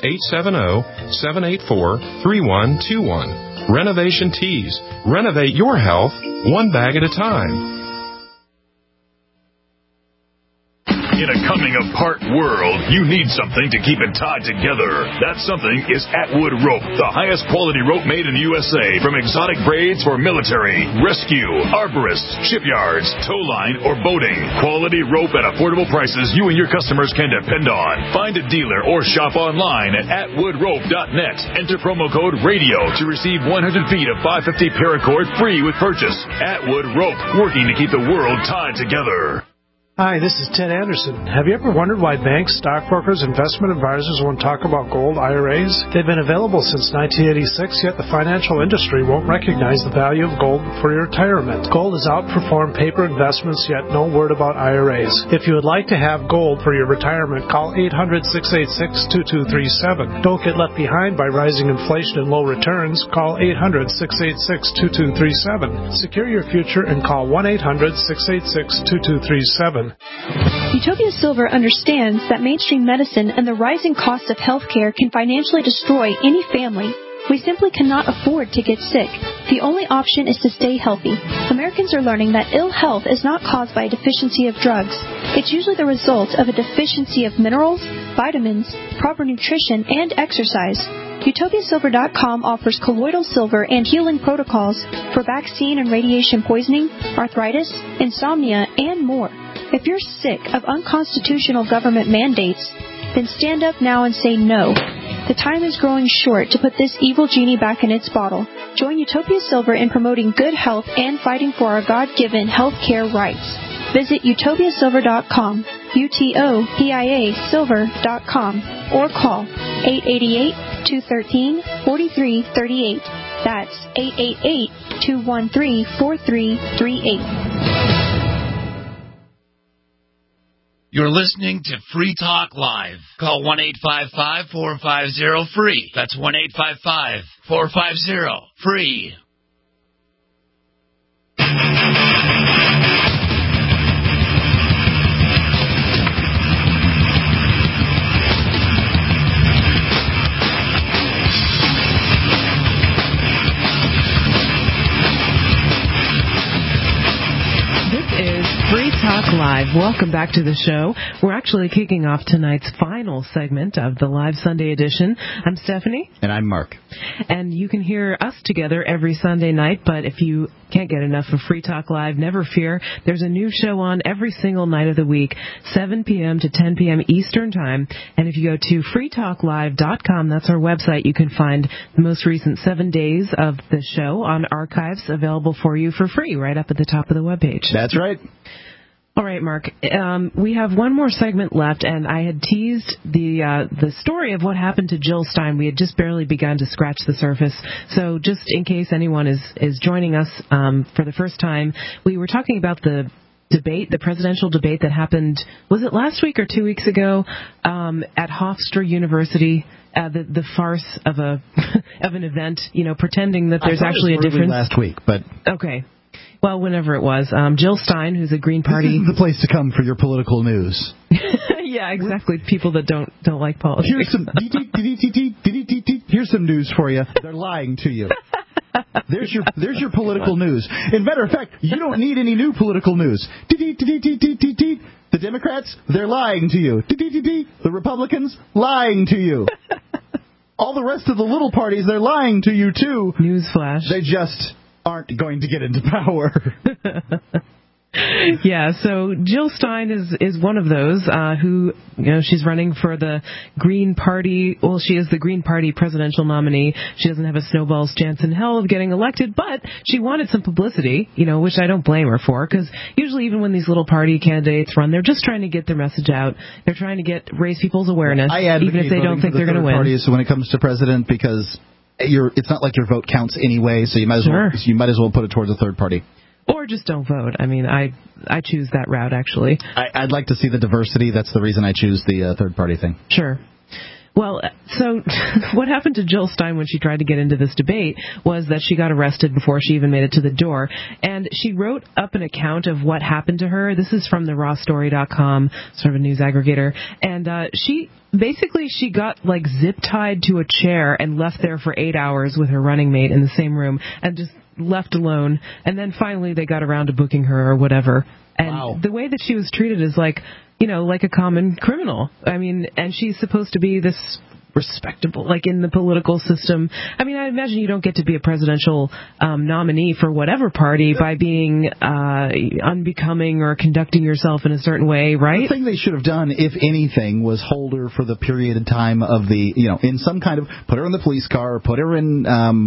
870-784-3121. Renovation Teas. Renovate your health, one bag at a time. In a coming-apart world, you need something to keep it tied together. That something is Atwood Rope, the highest quality rope made in the USA. From exotic braids for military, rescue, arborists, shipyards, tow line, or boating. Quality rope at affordable prices you and your customers can depend on. Find a dealer or shop online at atwoodrope.net. Enter promo code RADIO to receive 100 feet of 550 paracord free with purchase. Atwood Rope, working to keep the world tied together. Hi, this is Ted Anderson. Have you ever wondered why banks, stockbrokers, investment advisors won't talk about gold IRAs? They've been available since 1986, yet the financial industry won't recognize the value of gold for your retirement. Gold has outperformed paper investments, yet no word about IRAs. If you would like to have gold for your retirement, call 800-686-2237. Don't get left behind by rising inflation and low returns. Call 800-686-2237. Secure your future and call 1-800-686-2237. Utopia Silver understands that mainstream medicine and the rising cost of healthcare can financially destroy any family. We simply cannot afford to get sick. The only option is to stay healthy. Americans are learning that ill health is not caused by a deficiency of drugs. It's usually the result of a deficiency of minerals, vitamins, proper nutrition, and exercise. UtopiaSilver.com offers colloidal silver and healing protocols for vaccine and radiation poisoning, arthritis, insomnia, and more. If you're sick of unconstitutional government mandates, then stand up now and say no. The time is growing short to put this evil genie back in its bottle. Join Utopia Silver in promoting good health and fighting for our God-given health care rights. Visit utopiasilver.com, UTOPIAsilver.com, or call 888-213-4338. That's 888-213-4338. You're listening to Free Talk Live. Call 1-855-450-FREE. That's 1-855-450-FREE. Free Talk Live. Welcome back to the show. We're actually kicking off tonight's final segment of the Live Sunday edition. I'm Stephanie. And I'm Mark. And you can hear us together every Sunday night, but if you can't get enough of Free Talk Live, never fear. There's a new show on every single night of the week, 7 p.m. to 10 p.m. Eastern Time. And if you go to freetalklive.com, that's our website, you can find the most recent 7 days of the show on archives available for you for free right up at the top of the webpage. That's right. All right, Mark. We have one more segment left, and I had teased the story of what happened to Jill Stein. We had just barely begun to scratch the surface. So just in case anyone is joining us for the first time, we were talking about the debate, the presidential debate that happened, was it last week or 2 weeks ago, at Hofstra University? The farce of an event, pretending that there's actually a difference. Last week, but okay. Well, whenever it was, Jill Stein, who's a Green Party. This isn't the place to come for your political news. Yeah, exactly. People that don't like politics. Here's some news for you. They're lying to you. There's your political news. As a matter of fact, you don't need any new political news. The Democrats, they're lying to you. The Republicans, lying to you. All the rest of the little parties, they're lying to you too. Newsflash. They just aren't going to get into power. Yeah, so Jill Stein is one of those who, she's running for the Green Party. Well, she is the Green Party presidential nominee. She doesn't have a snowball's chance in hell of getting elected, but she wanted some publicity, which I don't blame her for, because usually even when these little party candidates run, they're just trying to get their message out. They're trying to raise people's awareness, even if they don't think they're going to win. Parties when it comes to president, because it's not like your vote counts anyway, so you might as well put it towards a third party. Or just don't vote. I mean, I choose that route, actually. I'd like to see the diversity. That's the reason I choose the third party thing. Sure. Well, so what happened to Jill Stein when she tried to get into this debate was that she got arrested before she even made it to the door. And she wrote up an account of what happened to her. This is from the rawstory.com, sort of a news aggregator. And she got zip-tied to a chair and left there for 8 hours with her running mate in the same room and just left alone. And then finally they got around to booking her or whatever. And the way that she was treated is like, like a common criminal. I mean, and she's supposed to be this respectable, like in the political system. I mean, I imagine you don't get to be a presidential nominee for whatever party by being unbecoming or conducting yourself in a certain way, right? The thing they should have done, if anything, was hold her for the period of time of the, in some kind of, put her in the police car, put her in,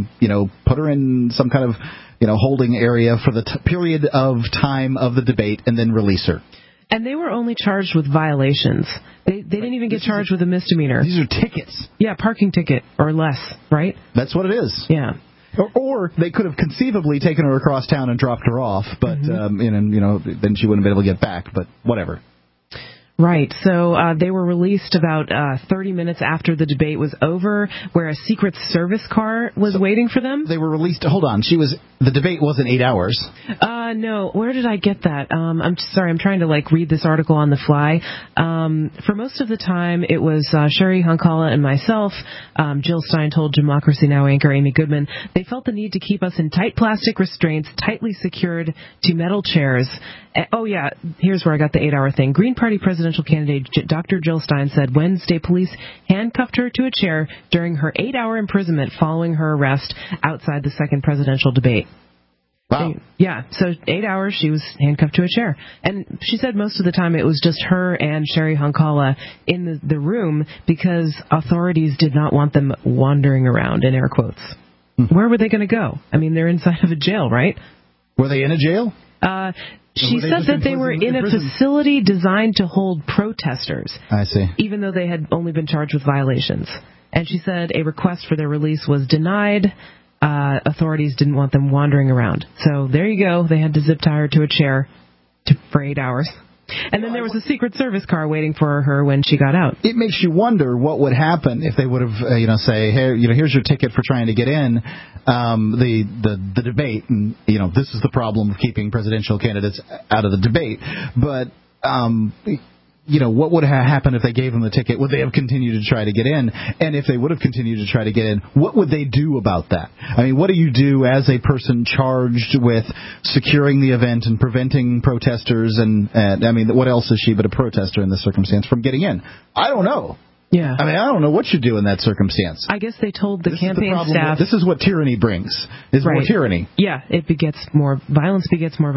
put her in some kind of, holding area for the period of time of the debate and then release her. And they were only charged with violations. They didn't even get charged with a misdemeanor. These are tickets. Yeah, parking ticket or less, right? That's what it is. Yeah. Or they could have conceivably taken her across town and dropped her off, but then she wouldn't have been able to get back. But whatever. Right. So they were released about 30 minutes after the debate was over, where a Secret Service car was waiting for them. They were released. Hold on. The debate wasn't 8 hours. No. Where did I get that? I'm sorry. I'm trying to read this article on the fly. For most of the time, it was Sherry Hunkala and myself. Jill Stein told Democracy Now! Anchor Amy Goodman they felt the need to keep us in tight plastic restraints, tightly secured to metal chairs. Oh, yeah. Here's where I got the 8-hour thing. Green Party presidential candidate Dr. Jill Stein said Wednesday police handcuffed her to a chair during her 8-hour imprisonment following her arrest outside the second presidential debate. Wow. So 8 hours she was handcuffed to a chair. And she said most of the time it was just her and Sherry Hunkala in the room because authorities did not want them wandering around, in air quotes. Where were they going to go? I mean, they're inside of a jail, right? Were they in a jail? She said that they were in a facility designed to hold protesters. I see. Even though they had only been charged with violations. And she said a request for their release was denied. Authorities didn't want them wandering around. So there you go. They had to zip tie her to a chair for 8 hours. And then there was a Secret Service car waiting for her when she got out. It makes you wonder what would happen if they would have, say, hey, here's your ticket for trying to get in the debate. And, this is the problem of keeping presidential candidates out of the debate. But, what would have happened if they gave them the ticket? Would they have continued to try to get in? And if they would have continued to try to get in, what would they do about that? I mean, what do you do as a person charged with securing the event and preventing protesters? And I mean, what else is she but a protester in this circumstance from getting in? I don't know. Yeah. I mean, I don't know what you do in that circumstance. I guess they told the campaign staff. This is what tyranny brings, is more tyranny. Yeah, it begets more violence,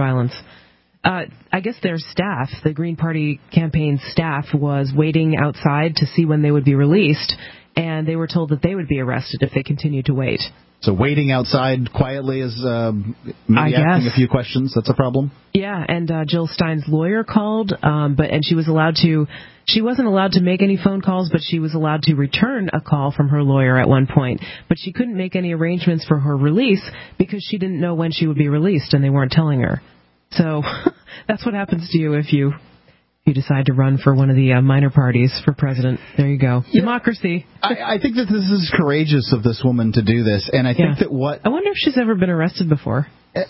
I guess their staff, the Green Party campaign staff, was waiting outside to see when they would be released, and they were told that they would be arrested if they continued to wait. So waiting outside quietly is maybe asking a few questions. That's a problem? Yeah, and Jill Stein's lawyer called, and she wasn't allowed to make any phone calls, but she was allowed to return a call from her lawyer at one point. But she couldn't make any arrangements for her release because she didn't know when she would be released, and they weren't telling her. So that's what happens to you if you decide to run for one of the minor parties for president. There you go. Democracy. I think that this is courageous of this woman to do this, and I think that I wonder if she's ever been arrested before.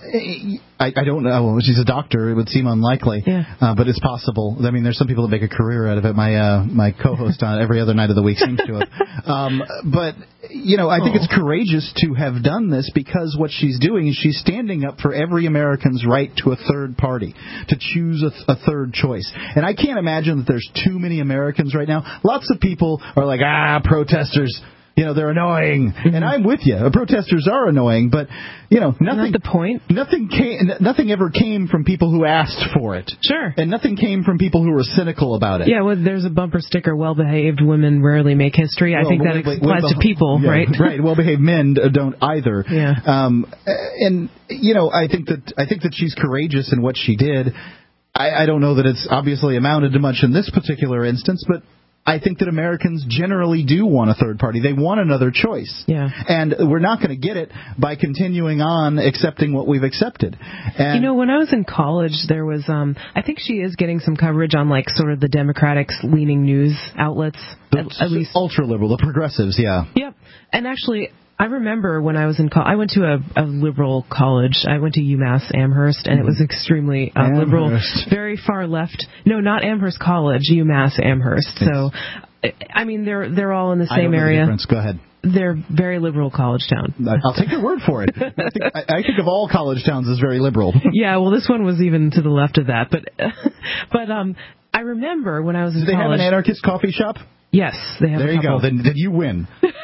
I don't know. She's a doctor. It would seem unlikely, but it's possible. I mean, there's some people that make a career out of it. My co-host on every other night of the week seems to have. But I think it's courageous to have done this because what she's doing is she's standing up for every American's right to a third party, to choose a third choice. And I can't imagine that there's too many Americans right now. Lots of people are like, protesters. They're annoying, and I'm with you. Protesters are annoying, but nothing. Not the point. Nothing ever came from people who asked for it. Sure. And nothing came from people who were cynical about it. Yeah, well, there's a bumper sticker: "Well-behaved women rarely make history." I think that applies to people, right? Right. Well-behaved men don't either. Yeah. And I think that she's courageous in what she did. I don't know that it's obviously amounted to much in this particular instance, but I think that Americans generally do want a third party. They want another choice. Yeah. And we're not going to get it by continuing on accepting what we've accepted. And when I was in college, there was, I think she is getting some coverage on, sort of the Democratic-leaning news outlets. At least ultra-liberal, the progressives, yeah. Yep. And actually, I remember when I was in college, I went to a liberal college. I went to UMass Amherst, and it was extremely liberal, very far left. No, not Amherst College, UMass Amherst. So, I mean, they're all in the same area. Go ahead. They're very liberal college town. I'll take your word for it. I think of all college towns as very liberal. Yeah, well, this one was even to the left of that, but I I remember when I was in college. Do they have an anarchist coffee shop? Yes, they have. There you go. Then you win.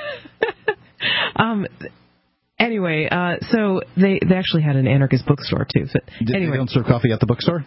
Anyway, so they actually had an anarchist bookstore too. But anyway, they don't serve coffee at the bookstore?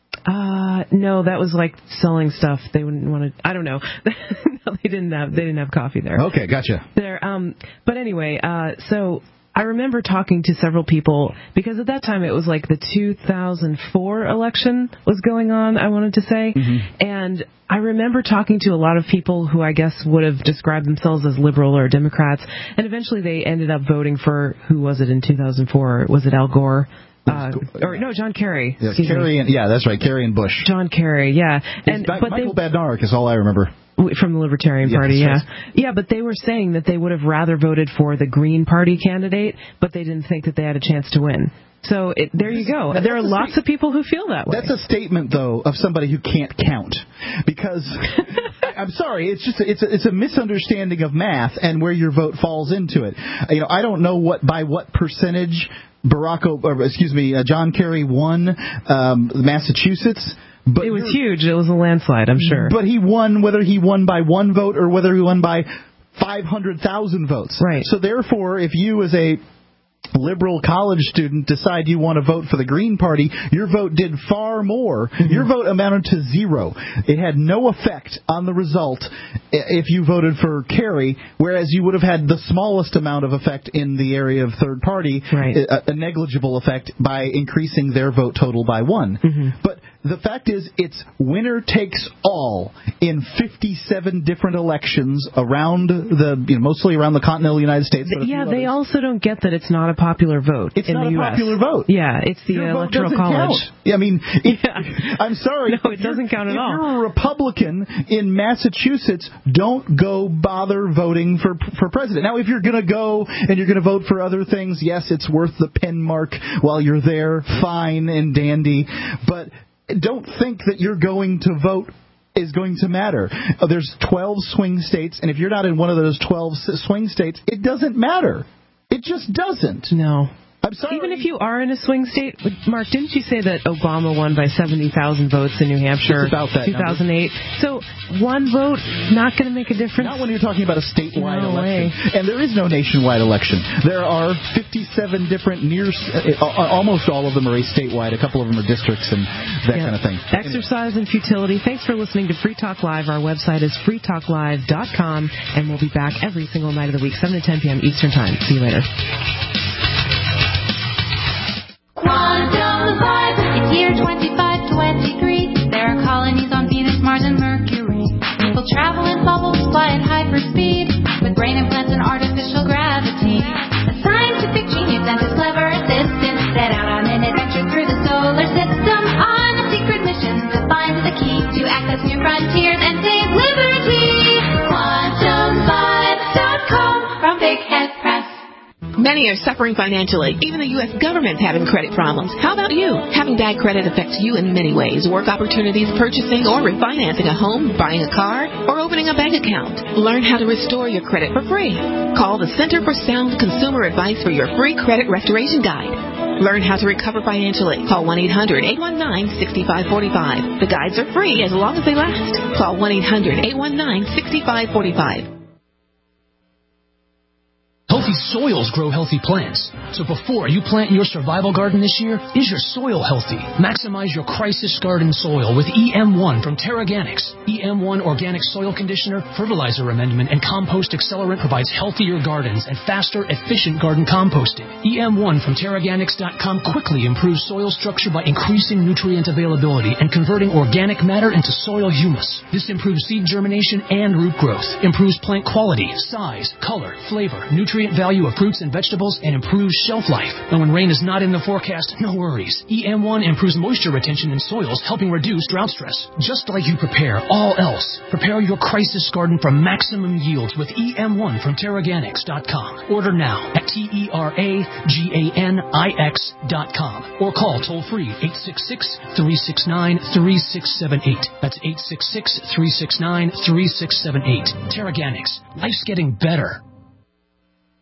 No, that was like selling stuff. They wouldn't want to. I don't know. No, they didn't have coffee there. Okay, gotcha. But anyway, so I remember talking to several people because at that time it was like the 2004 election was going on. I wanted to say, and I remember talking to a lot of people who I guess would have described themselves as liberal or Democrats, and eventually they ended up voting for, who was it in 2004? Was it Al Gore? John Kerry. Yes, Kerry that's right, Kerry and Bush. John Kerry, yeah. But Michael Badnarik is all I remember. From the Libertarian Party, yeah. Yeah, but they were saying that they would have rather voted for the Green Party candidate, but they didn't think that they had a chance to win. So there you go. There are lots of people who feel that way. That's a statement, though, of somebody who can't count. Because, I'm sorry, it's a misunderstanding of math and where your vote falls into it. I don't know by what percentage John Kerry won Massachusetts. But it was huge. It was a landslide, I'm sure. But he won, whether he won by one vote or whether he won by 500,000 votes. Right. So therefore, if you as a liberal college student decide you want to vote for the Green Party, your vote did far more. Your vote amounted to 0. It had no effect on the result if you voted for Kerry, whereas you would have had the smallest amount of effect in the area of third party, a negligible effect by increasing their vote total by 1. But the fact is, it's winner takes all in 57 different elections around mostly around the continental United States. Yeah, they also don't get that it's not a popular vote in the U.S. It's not a popular vote. Yeah, it's the Electoral College. Count. I mean, I'm sorry. No, it doesn't count at all. If you're a Republican in Massachusetts, don't go bother voting for president. Now, if you're going to go and you're going to vote for other things, yes, it's worth the pen mark while you're there, fine and dandy, but don't think that you're going to vote is going to matter. There's 12 swing states, and if you're not in one of those 12 swing states, it doesn't matter. It just doesn't. No. I'm sorry. Even if you are in a swing state, Mark, didn't you say that Obama won by 70,000 votes in New Hampshire in 2008? So one vote not going to make a difference? Not when you're talking about a statewide election. And there is no nationwide election. There are 57 different almost all of them are statewide. A couple of them are districts and that kind of thing. Exercise and futility. Thanks for listening to Free Talk Live. Our website is freetalklive.com, and we'll be back every single night of the week, 7 to 10 p.m. Eastern Time. See you later. Quantum Vibe. It's year 2523. There are colonies on Venus, Mars, and Mercury. People travel in bubbles, fly at hyperspeed, with brain implants and artificial gravity. A scientific genius and his clever assistant set out on an adventure through the solar system on a secret mission to find the key to access new frontiers and save liberty. QuantumVibe.com from Big Head Press. Many are suffering financially. Even the U.S. government's having credit problems. How about you? Having bad credit affects you in many ways. Work opportunities, purchasing or refinancing a home, buying a car, or opening a bank account. Learn how to restore your credit for free. Call the Center for Sound Consumer Advice for your free credit restoration guide. Learn how to recover financially. Call 1-800-819-6545. The guides are free as long as they last. Call 1-800-819-6545. Healthy soils grow healthy plants. So before you plant your survival garden this year, is your soil healthy? Maximize your crisis garden soil with EM1 from Terraganics. EM1 Organic Soil Conditioner, Fertilizer Amendment, and Compost Accelerant provides healthier gardens and faster, efficient garden composting. EM1 from Terraganics.com quickly improves soil structure by increasing nutrient availability and converting organic matter into soil humus. This improves seed germination and root growth, improves plant quality, size, color, flavor, nutrient value of fruits and vegetables, and improves shelf life. And when rain is not in the forecast, no worries. EM1 improves moisture retention in soils, helping reduce drought stress. Just like you prepare all else, prepare your crisis garden for maximum yields with EM1 from Terraganics.com. Order now at TERAGANIX.com or call toll-free 866-369-3678. That's 866-369-3678. Terraganics. Life's getting better.